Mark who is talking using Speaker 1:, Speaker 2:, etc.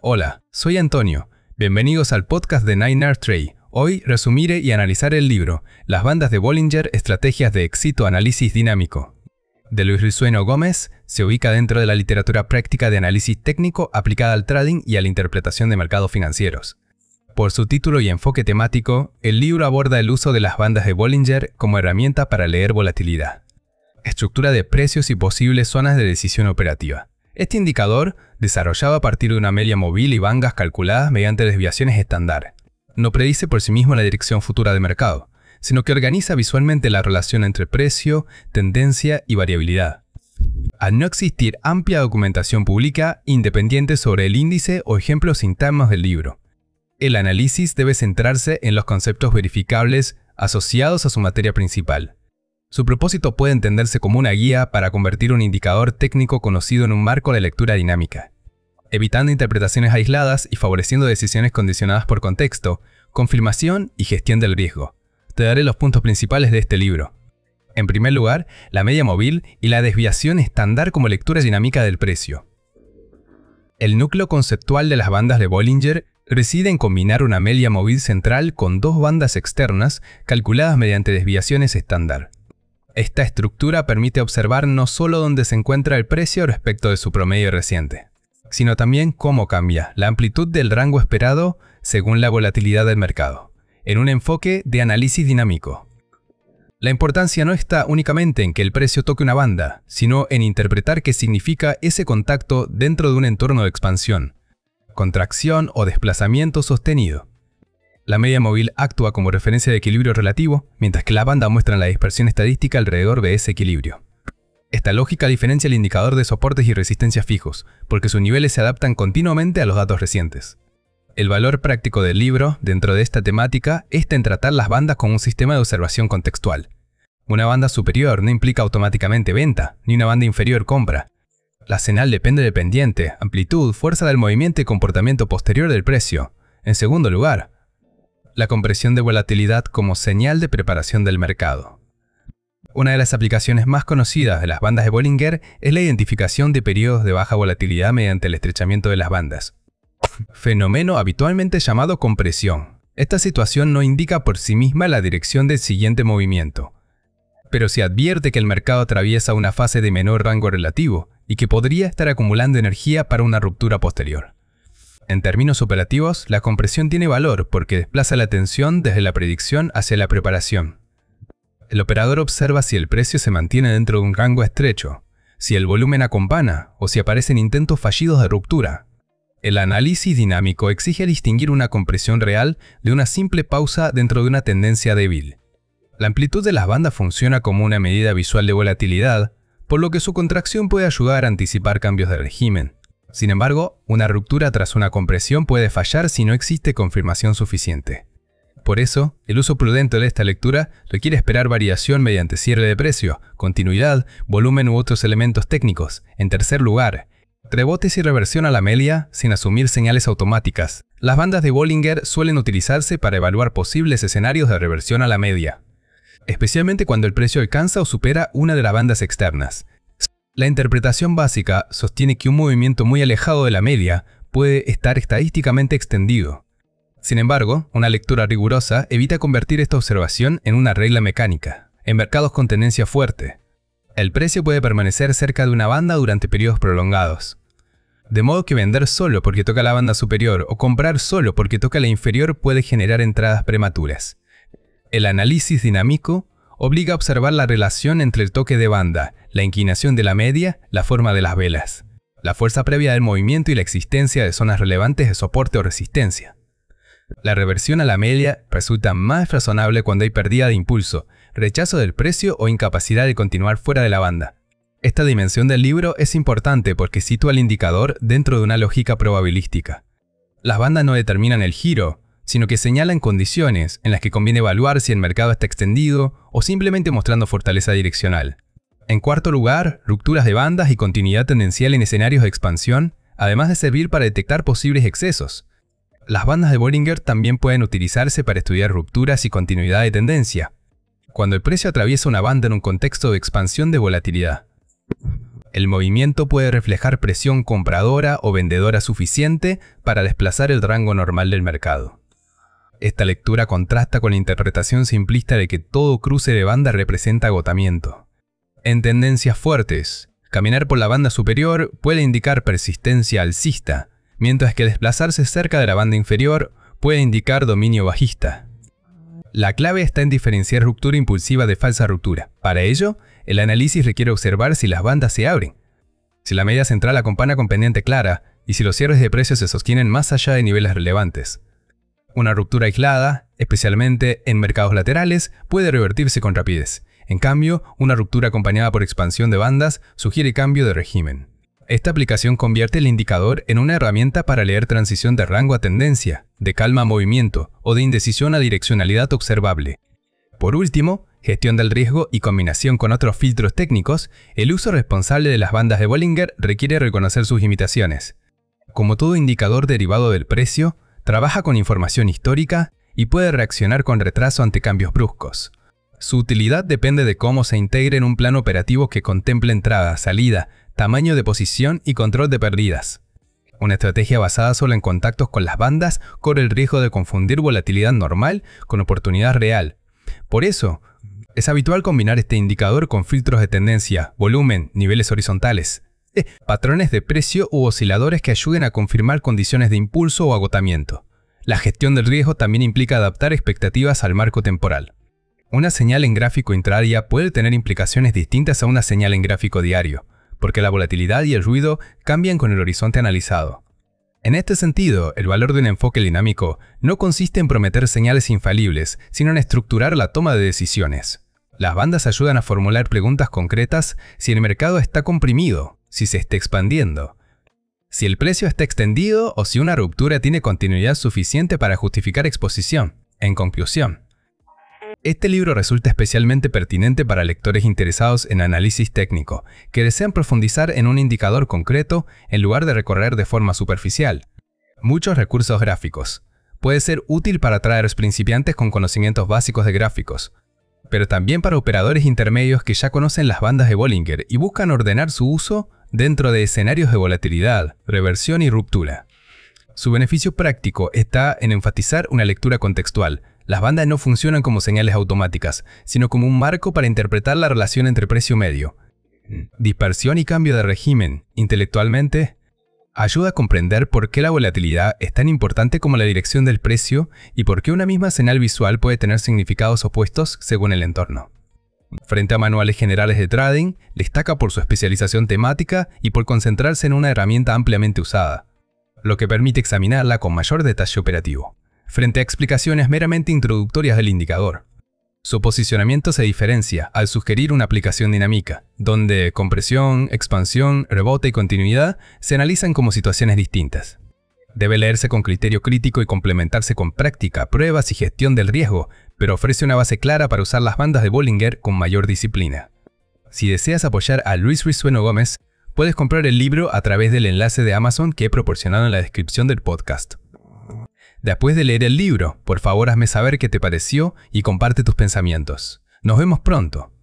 Speaker 1: Hola, soy Antonio. Bienvenidos al podcast de 9R Trade. Hoy resumiré y analizaré el libro Las bandas de Bollinger, estrategias de éxito análisis dinámico. De Luis Risueño Gómez, se ubica dentro de la literatura práctica de análisis técnico aplicada al trading y a la interpretación de mercados financieros. Por su título y enfoque temático, el libro aborda el uso de las bandas de Bollinger como herramienta para leer volatilidad, estructura de precios y posibles zonas de decisión operativa. Este indicador, desarrollado a partir de una media móvil y bandas calculadas mediante desviaciones estándar, no predice por sí mismo la dirección futura del mercado, sino que organiza visualmente la relación entre precio, tendencia y variabilidad. Al no existir amplia documentación pública independiente sobre el índice o ejemplos internos del libro, el análisis debe centrarse en los conceptos verificables asociados a su materia principal. Su propósito puede entenderse como una guía para convertir un indicador técnico conocido en un marco de lectura dinámica, evitando interpretaciones aisladas y favoreciendo decisiones condicionadas por contexto, confirmación y gestión del riesgo. Te daré los puntos principales de este libro. En primer lugar, la media móvil y la desviación estándar como lectura dinámica del precio. El núcleo conceptual de las bandas de Bollinger reside en combinar una media móvil central con dos bandas externas calculadas mediante desviaciones estándar. Esta estructura permite observar no solo dónde se encuentra el precio respecto de su promedio reciente, sino también cómo cambia la amplitud del rango esperado según la volatilidad del mercado, en un enfoque de análisis dinámico. La importancia no está únicamente en que el precio toque una banda, sino en interpretar qué significa ese contacto dentro de un entorno de expansión, contracción o desplazamiento sostenido. La media móvil actúa como referencia de equilibrio relativo, mientras que la banda muestra la dispersión estadística alrededor de ese equilibrio. Esta lógica diferencia el indicador de soportes y resistencias fijos, porque sus niveles se adaptan continuamente a los datos recientes. El valor práctico del libro, dentro de esta temática, está en tratar las bandas como un sistema de observación contextual. Una banda superior no implica automáticamente venta, ni una banda inferior compra. La señal depende del pendiente, amplitud, fuerza del movimiento y comportamiento posterior del precio. En segundo lugar, la compresión de volatilidad como señal de preparación del mercado. Una de las aplicaciones más conocidas de las bandas de Bollinger es la identificación de periodos de baja volatilidad mediante el estrechamiento de las bandas, fenómeno habitualmente llamado compresión. Esta situación no indica por sí misma la dirección del siguiente movimiento, pero se advierte que el mercado atraviesa una fase de menor rango relativo y que podría estar acumulando energía para una ruptura posterior. En términos operativos, la compresión tiene valor porque desplaza la atención desde la predicción hacia la preparación. El operador observa si el precio se mantiene dentro de un rango estrecho, si el volumen acompana o si aparecen intentos fallidos de ruptura. El análisis dinámico exige distinguir una compresión real de una simple pausa dentro de una tendencia débil. La amplitud de las bandas funciona como una medida visual de volatilidad, por lo que su contracción puede ayudar a anticipar cambios de régimen. Sin embargo, una ruptura tras una compresión puede fallar si no existe confirmación suficiente. Por eso, el uso prudente de esta lectura requiere esperar variación mediante cierre de precio, continuidad, volumen u otros elementos técnicos. En tercer lugar, rebotes y reversión a la media sin asumir señales automáticas. Las bandas de Bollinger suelen utilizarse para evaluar posibles escenarios de reversión a la media, especialmente cuando el precio alcanza o supera una de las bandas externas. La interpretación básica sostiene que un movimiento muy alejado de la media puede estar estadísticamente extendido. Sin embargo, una lectura rigurosa evita convertir esta observación en una regla mecánica. En mercados con tendencia fuerte, el precio puede permanecer cerca de una banda durante periodos prolongados. De modo que vender solo porque toca la banda superior o comprar solo porque toca la inferior puede generar entradas prematuras. El análisis dinámico obliga a observar la relación entre el toque de banda, la inclinación de la media, la forma de las velas, la fuerza previa del movimiento y la existencia de zonas relevantes de soporte o resistencia. La reversión a la media resulta más razonable cuando hay pérdida de impulso, rechazo del precio o incapacidad de continuar fuera de la banda. Esta dimensión del libro es importante porque sitúa el indicador dentro de una lógica probabilística. Las bandas no determinan el giro, sino que señalan condiciones en las que conviene evaluar si el mercado está extendido o simplemente mostrando fortaleza direccional. En cuarto lugar, rupturas de bandas y continuidad tendencial en escenarios de expansión, además de servir para detectar posibles excesos. Las bandas de Bollinger también pueden utilizarse para estudiar rupturas y continuidad de tendencia, cuando el precio atraviesa una banda en un contexto de expansión de volatilidad. El movimiento puede reflejar presión compradora o vendedora suficiente para desplazar el rango normal del mercado. Esta lectura contrasta con la interpretación simplista de que todo cruce de banda representa agotamiento. En tendencias fuertes, caminar por la banda superior puede indicar persistencia alcista, mientras que desplazarse cerca de la banda inferior puede indicar dominio bajista. La clave está en diferenciar ruptura impulsiva de falsa ruptura. Para ello, el análisis requiere observar si las bandas se abren, si la media central acompaña con pendiente clara y si los cierres de precios se sostienen más allá de niveles relevantes. Una ruptura aislada, especialmente en mercados laterales, puede revertirse con rapidez. En cambio, una ruptura acompañada por expansión de bandas sugiere cambio de régimen. Esta aplicación convierte el indicador en una herramienta para leer transición de rango a tendencia, de calma a movimiento o de indecisión a direccionalidad observable. Por último, gestión del riesgo y combinación con otros filtros técnicos, el uso responsable de las bandas de Bollinger requiere reconocer sus limitaciones. Como todo indicador derivado del precio, trabaja con información histórica y puede reaccionar con retraso ante cambios bruscos. Su utilidad depende de cómo se integre en un plan operativo que contemple entrada, salida, tamaño de posición y control de pérdidas. Una estrategia basada solo en contactos con las bandas corre el riesgo de confundir volatilidad normal con oportunidad real. Por eso, es habitual combinar este indicador con filtros de tendencia, volumen, niveles horizontales, patrones de precio u osciladores que ayuden a confirmar condiciones de impulso o agotamiento. La gestión del riesgo también implica adaptar expectativas al marco temporal. Una señal en gráfico intradia puede tener implicaciones distintas a una señal en gráfico diario, porque la volatilidad y el ruido cambian con el horizonte analizado. En este sentido, el valor de un enfoque dinámico no consiste en prometer señales infalibles, sino en estructurar la toma de decisiones. Las bandas ayudan a formular preguntas concretas si el mercado está comprimido, si se está expandiendo, si el precio está extendido o si una ruptura tiene continuidad suficiente para justificar exposición. En conclusión, este libro resulta especialmente pertinente para lectores interesados en análisis técnico, que desean profundizar en un indicador concreto en lugar de recorrer de forma superficial. Muchos recursos gráficos. Puede ser útil para traders principiantes con conocimientos básicos de gráficos, pero también para operadores intermedios que ya conocen las bandas de Bollinger y buscan ordenar su uso dentro de escenarios de volatilidad, reversión y ruptura. Su beneficio práctico está en enfatizar una lectura contextual. Las bandas no funcionan como señales automáticas, sino como un marco para interpretar la relación entre precio medio. Dispersión y cambio de régimen, intelectualmente, ayuda a comprender por qué la volatilidad es tan importante como la dirección del precio y por qué una misma señal visual puede tener significados opuestos según el entorno. Frente a manuales generales de trading, destaca por su especialización temática y por concentrarse en una herramienta ampliamente usada, lo que permite examinarla con mayor detalle operativo, frente a explicaciones meramente introductorias del indicador. Su posicionamiento se diferencia al sugerir una aplicación dinámica, donde compresión, expansión, rebote y continuidad se analizan como situaciones distintas. Debe leerse con criterio crítico y complementarse con práctica, pruebas y gestión del riesgo, pero ofrece una base clara para usar las bandas de Bollinger con mayor disciplina. Si deseas apoyar a Luis Risueño Gómez, puedes comprar el libro a través del enlace de Amazon que he proporcionado en la descripción del podcast. Después de leer el libro, por favor hazme saber qué te pareció y comparte tus pensamientos. Nos vemos pronto.